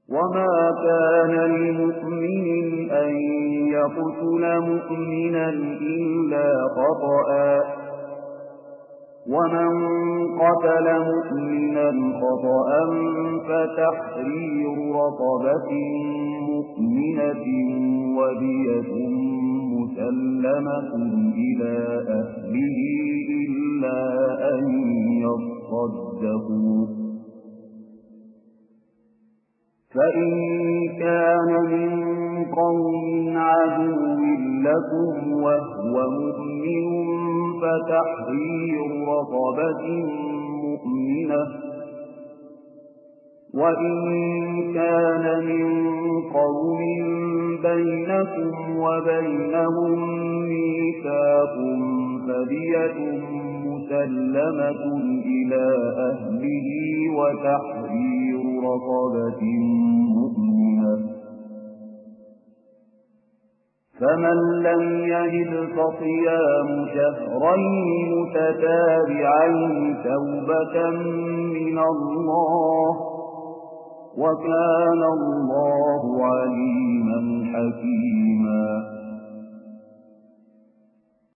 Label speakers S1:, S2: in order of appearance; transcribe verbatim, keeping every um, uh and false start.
S1: وما كان لمؤمن أن يقتل مؤمنا إلا خطأ ومن قتل مؤمنا خطأ فتحرير رقبة مؤمنة ودية مسلمة إلى أهله إلا أن يصدقوا فإن كان من قوم عدو لكم وهو مؤمن فتحرير رقبة مؤمنة وإن كان من قوم بينكم وبينهم ميثاق فدية مسلمة إلى أهله وتحرير رقبة مؤمنة فمن لم يجد فصيام شهرين متتابعين توبة من الله وكان الله عليما حكيما